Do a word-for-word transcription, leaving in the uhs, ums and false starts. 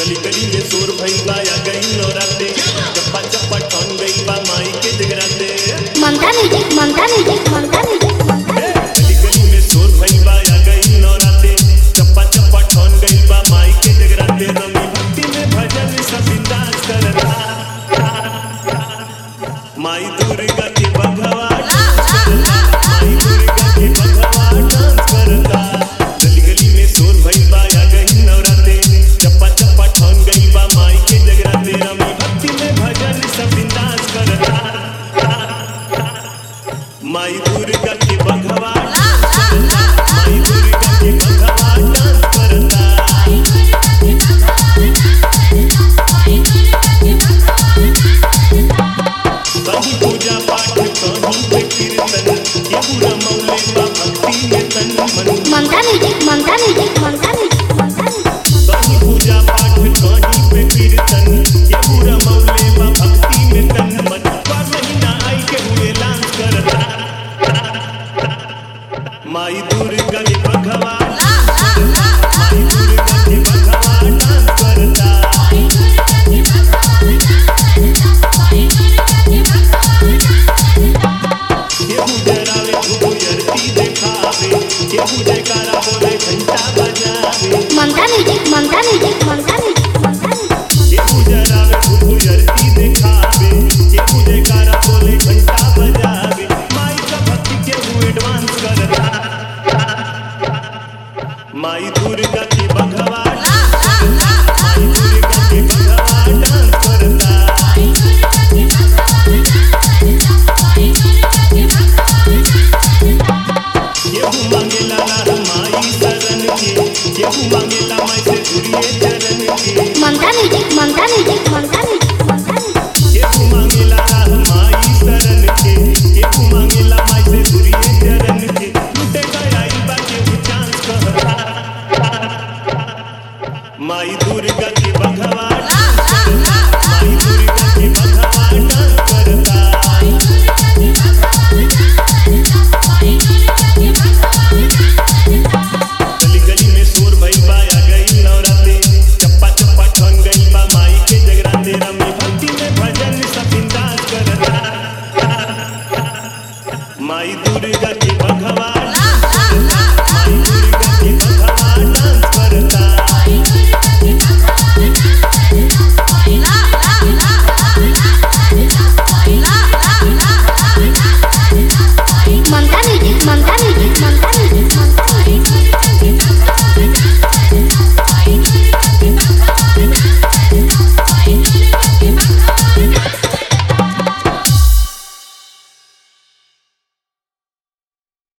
गली गली में शोर भइल बा आ गई नौराते चप्पा चप्पा ठन गई बा माई के जगराते Mamta music Mamta music Mamta music गली गली में शोर भइल बा आ गई नौराते चप्पा चप्पा ठन गई बा माई के जगराते रमी भक्ति में भजन सब बिंदास करता माई दुर्गा के बघवा माई दुर्गा के बघवा डांस करता गली गली में शोर भइल बा आ गई नौराते चप्पा चप्पा ठन गई बा माई के जगराते रमी भक्ति में भजन सब बिंदास करता माई दुर्गा के बघवा माई दुर्गा के बघवा डांस करता कहीं पूजा पाठ कहीं पे कीर्तन ये पूरा मौले बा भक्ति में तन मन Mamta music Mamta music Mamta music कहीं पूजा पाठ कहीं पे कीर्तन ये पूरा मौले बा भक्ति में तन मन पर महीना आई के हुए लांस करता माई दुर्गा के बघवा माई दुर्गा के बघवा डांस करता केहू डरावे केहू यरती देखावे केहू जयकारा बोले घंटा बजावे Mamta music Mamta music Mamta music केहू डरावे केहू यरती देखावे केहू जयकारा बोले घंटा बजावे माई का भक्ति केहू एडवांस करता माई दुर्गा के बघवा माई दुर्गा के बघवा डांस करता केहू मांगेला लाल माई शरण के केहू मांगेला माई से जुड़िए चरण के Mamta music Mamta music Mamta music केहू मांगेला लाल माई शरण के केहू मांगेला माई से जुड़िए चरण के लुटे गई बा केहू चांस कहता माई दुर्गा के बघवा माई दुर्गा के बघवा डांस